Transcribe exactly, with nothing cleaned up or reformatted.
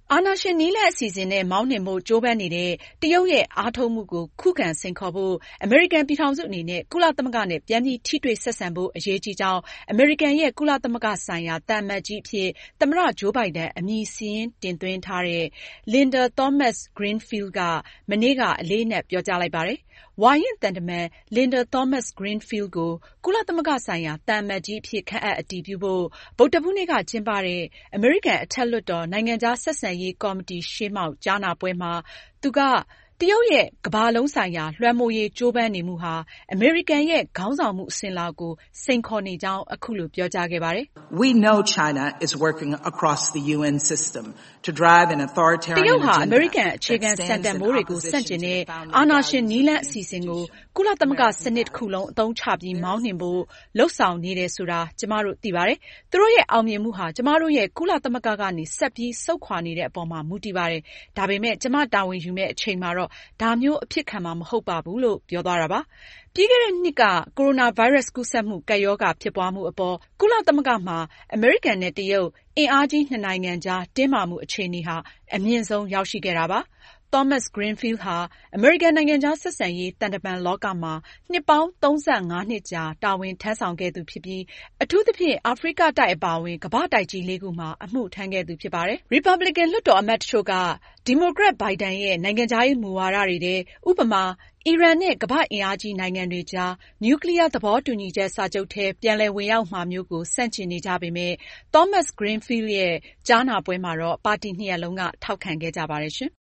အာဏာရှင်နည်းလမ်းအစီအစဉ်နဲ့မောင်းနှင်ဖို့ကြိုးပမ်းနေတဲ့တရုတ်ရဲ့အားထုတ်မှုကိုခုခံစိန်ခေါ်ဖို့အမေရိကန်ပြည်ထောင်စုအနေနဲ့ကုလသမဂ္ဂနဲ့ပြန်ပြီးထိတွေ့ဆက်ဆံဖို့အရေးကြီးကြောင်းအမေရိကန်ရဲ့ကုလသမဂ္ဂဆိုင်ရာသံအမတ်ကြီးအဖြစ်သမ္မတဂျိုးဘိုင်ဒန်အမည်စာရင်းတင်သွင်းထားတဲ့ Linda Thomas-Greenfield ကမနေ့ကအလေးအနက်ပြောကြားလိုက်ပါတယ်။ဝါရင့်သံတမန် Linda Thomas-Greenfield ကိုကုလသမဂ္ဂဆိုင်ရာသံအမတ်ကြီးအဖြစ်ခန့်အပ်အတည်ပြုဖို့ဗုဒ္ဓဟူးနေ့ကကျင်းပတဲ့အမေရိကန်အထက်လွှတ်တော်နိုင်ငံခြားဆက်ဆံရေးကော်မတီရှေ့မှောက်ကြားနာပွဲမှာသူကတရုတ်ရဲ့ကမ္ဘာလုံးဆိုင်ရာလွှမ်းမိုးရေးကြိုးပမ်းနေမှုဟာအမေရိကန်ရဲ့ခေါင်းဆောင်မှုအစဉ်အလာကိုစိန်ခေါ်နေကြောင်းအခုလိုပြောကြားခဲ့ပါတယ်။ We know China is working across the U N system to drive an authoritarian agenda. တရုတ်ဟာအမေရိကန်အခြေခံစံတန်ဖိုးတွေကိုဆန့်ကျင်တဲ့အာဏာရှင်နည်းလမ်းအစီအစဉ်ကိုကုလသမဂ္ဂစနစ်တစ်ခုလုံးအသုံးချပြီးမောင်းနှင်ဖို့လှုံ့ဆော်နေတယ်ဆိုတာကျမတို့သိပါတယ်။သူတို့ရဲ့အောင်မြင်မှုဟာကျမတို့ရဲ့ကုလသမဂ္ဂကနေဆက်ပြီးဆုတ်ခွာနေတဲ့အပေါ်မှာမူတည်ပါတယ်။ဒါပေမဲ့ကျမတာဝန်ယူမယ့်အချိန်မှာတော့ဒါမျိုးအဖြစ်ခံမှာမဟုတ်ပါဘူးလို့ပြောသွားတာပါ။ပြီးခဲ့တဲ့နှစ်ကကိုရိုနာဗိုင်းရပ်စ်ကူးစက်မှုကပ်ရောဂါဖြစ်ပွားမှုအပေါ်ကုလသမဂ္ဂမှာအမေရိကန်နဲ့တရုတ်အင်အားကြီးနှစ်နိုင်ငံကြားတင်းမာမှုအခြေအနေဟာအမြင့်ဆုံးရောက်ရှိခဲ့တာပါ။ Thomas-Greenfield ဟာအမေရိကန်နိုင်ငံခြားဆက်ဆံရေးသံတမန်လောကမှာနှစ်ပေါင်းသုံးဆယ့်ငါးနှစ်ကြာတာဝန်ထမ်းဆောင်ခဲ့သူဖြစ်ပြီးအထူးသဖြင့်အာဖရိကတိုက်အပါအဝင်ကမ္ဘာ့တိုက်ကြီးလေးခုမှာအမှုထမ်းခဲ့သူဖြစ်ပါတယ်။ ရီပတ်ဘလီကန်လွှတ်တော်အမတ်တချို့ကဒီမိုကရက်ဘိုင်ဒန်ရဲ့နိုင်ငံခြားရေးမူဝါဒတွေထဲဥပမာအီရန်နဲ့ကမ္ဘာ့အင်အားကြီးနိုင်ငံတွေကြားနျူကလီးယားသဘောတူညီချက်စာချုပ်ထဲပြန်လည်ဝင်ရောက်မှာမျိုးကိုဆန့်ကျင်နေကြပေမဲ့ Thomas-Greenfield ရဲ့ကြားနာပွဲမှာတော့ပါတီနှစ်ရပ်လုံးကထောက်ခံခဲ့ကြပါတယ်ရှင်